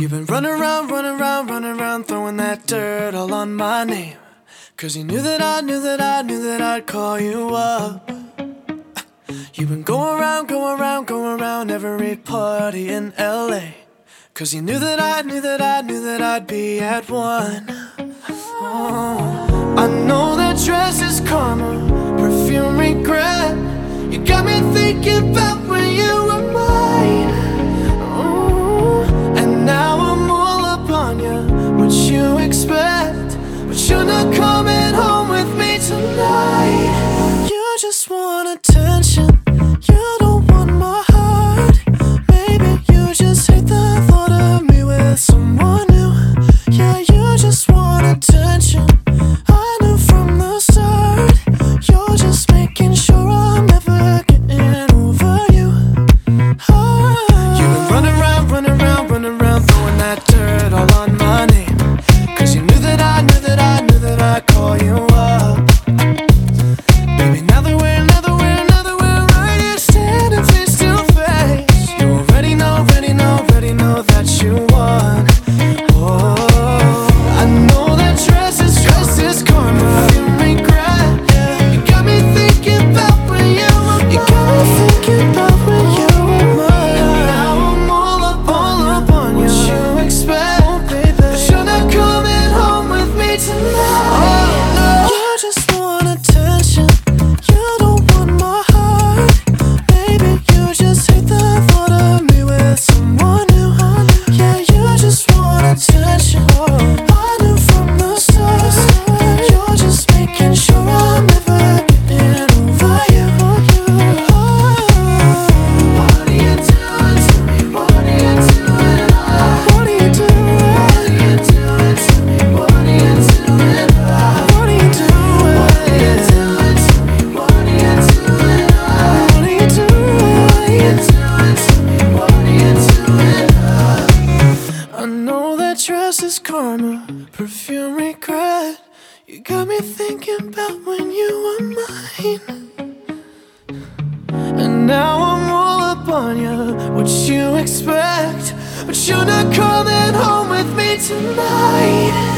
You've been running around, running around, running around, throwing that dirt all on my name. Cause you knew that I'd call you up. You've been going around, going around, going around every party in LA. Cause you knew that I'd be at one. Oh, I know that dress is karma, perfume regret. You got me thinking about when you were mine. And now I'm all up on you, what you expect. But you're not coming home with me tonight. You just want attention, you don't want my heart. Maybe you just hate the thought of me with someone new. Yeah, you just want attention, I knew from the start. You're just making sure I'm never getting over you. You've been running around, running around, running around, throwing that dirt all on my name. Cause you knew that I'd call you up. Baby, now that we're right here standing face to face, you already know that you won. Oh, I know that dress is karma, you regret. You got me thinking about when you were mine. You got me thinking about when you were mine. Now I'm all up on you. What you expect? Oh, baby, but you're not coming home with me tonight. Oh, no. You just want attention, you don't want my heart. Baby, you just hate the thought of me with someone new. Yeah, you just want attention, I knew from the start. You're just making sure I'm never getting over you. What are you doing to me? What are you doing? What are you doing? What are you doing to me? What are you doing? What are you doing? What are you doing to me? What are you doing? What are you doing to me? What are you doing? I know that dress is karma, perfume regret. You got me thinking about when you were mine. And now I'm all up on you, what you expect. But you're not coming home with me tonight.